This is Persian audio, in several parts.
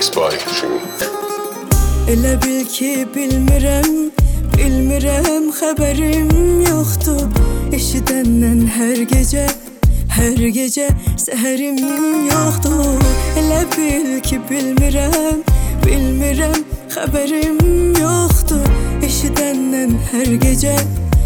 Mixed by Dream. Elə bil ki bilmirəm xəbərim yoxdur. Eşidəndən hər gecə səhərim yoxdur. Elə bil ki bilmirəm xəbərim yoxdur. Eşidəndən hər gecə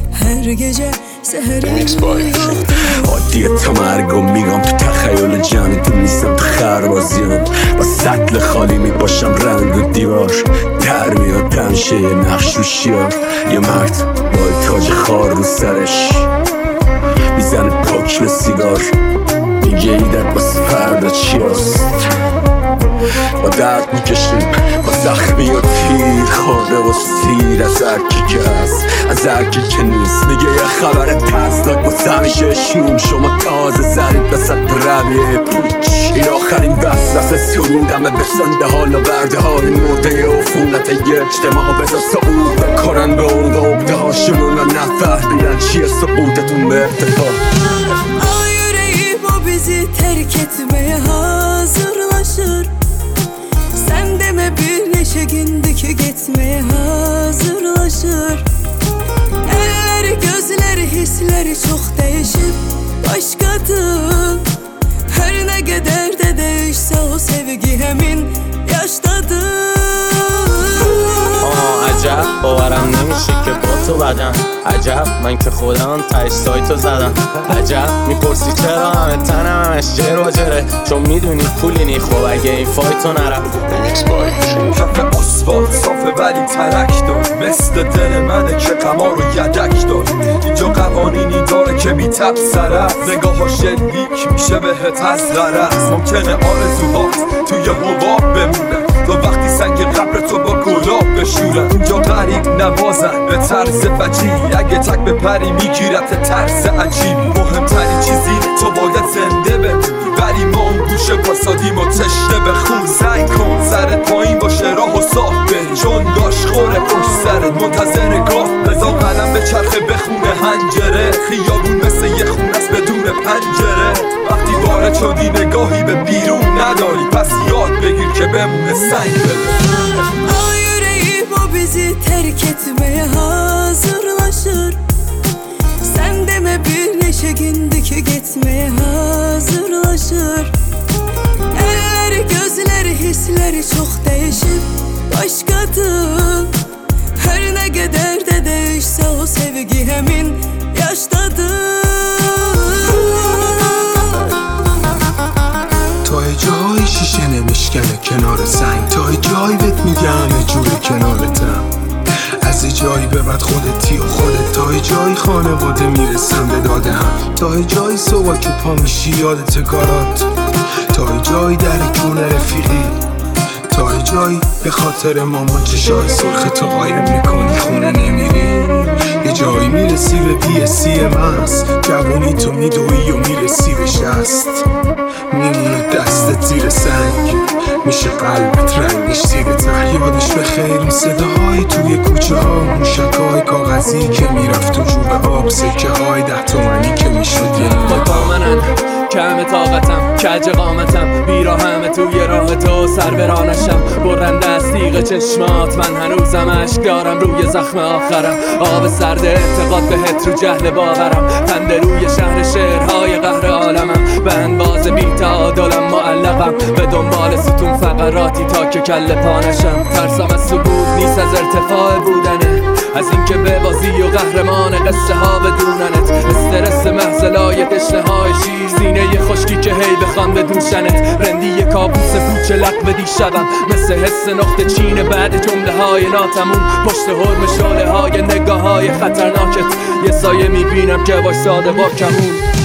سهریم عادیه تا مرگم میگم تو تخیل جمعی نیستم تو خربازیم با سطل خالی میباشم رنگ و دیوار در میاد تنشه یه نقش رو شیار یه مرد با تاج خار رو سرش میزنه پاک سیگار میگه ایدت واسه فردا چی هست با درد میکشیم با زخمی و تیر خورده و سیر از هرکی که هست از هرکی که نیست میگه یه خبر ترسناک با همیشه شوم شما تازه زدید وسط رویه پوچ این آخرین وسوسه سرودمه بسنده حالا برده های مرده عفونت یه اجتماع بذار صعود بکنن به اون عقده هاشون و نفهمیدن چیه سقوطتون به ارتفاع yüreğim o bizi terk etmeye hazırlaşır. Sen deme bir neşe gündeki gitmeye hazırlaşır. Elleri gözleri hisleri çok değişip başkadır. Her ne kadar da değişse o sevgi hemin yaştadır. عجب باورم نمیشه که با تو بدم عجب من که خودم تایش سایتو زدم عجب میپرسی چرا همه تنم همش جر و جره چون میدونی پولی نی خب اگه این فایتو نرم کف آسفالت صافه ولی ترک دار مثل دل منه که قمار رو یدک دار اینجا قوانینی داره که بی تب سرت نگاه ها شلیک میشه بهت از غرض ممکنه آرزوهات توی حباب بمونه تو وقتی سنگ قبر تو با گلاب بشورن اینجا غریب نوازن به طرز وجیه اگه تک به پری میگیرت ترس عجیب مهمترین چیزی تو باید زنده بمونی بری ما اون گوشه پاسادیم و تشنه به خون سعی کن سرت پایین باشه راه و صاف بری چون داشت خوره پشت سرت منتظر گاه بزا قلم به چرخه بخونه هنجره خیابون مثل یه خونه است بدون پنجره وقتی وارد شدی نگاهی به بیرون نداری پس یاد بگیر که بمونه سنگ بده yüreğim o bizi terk etmeye hazırlaşır. Sen deme bir neşe gündeki gitmeye hazırlaşır. Elleri gözleri hisleri çok değişip başkadır. Her ne kadar da değişse o sevgi hemin yaştadır. تا جای شیشه نمیشکنه کنار سنگ تا جای بهت میگه همه جوری کنارتم از جایی به بعد خودتی و خودت تا جایی خانواده میرسم به داده هم تا جایی صبح که پا میشی یادت کارات تا جایی در کونه رفیقی تا جایی به خاطر ماما چشای سرخ تو قایم میکنی خونه نمیری یه جایی میرسی به BSC مست جوانی تو میدوی و میرسی به شست میمونه دستت زیر سنگ میشه قلبت رنگش زیر ته یادش به خیر اون صداهای توی کوچه ها موشکای کاغذی که میرفت تو جوب آب سکه های 10 تومنی که میشد یه با منن کم طاقتم کج قامتم بیراهم توی راه تو سر برانشم برنده از تیغ چشمات من هنوزم عشق دارم روی زخم آخرم آب سرد اعتقاد بهت رو جهل باورم خنده روی شهر شعرهای قهر عالمم به انباز بی تعادلم معلقم به دنبال ستون فقراتی تا که کل پانشم ترسم از سقوط نیست از ارتفاع بودنه از اینکه به بازی و قهرمان قصه ها بدوننت استرس محزلای تشنه های شیر سینه خشکی که هی بخوان بدوشنت رندی کابوس پوچ لقب دیشبم مثل حس نقطه چین بعد جمله های ناتموم پشت حرم شعله های نگاه های خطرناکت یه سایه میبینم که وایساده با کمون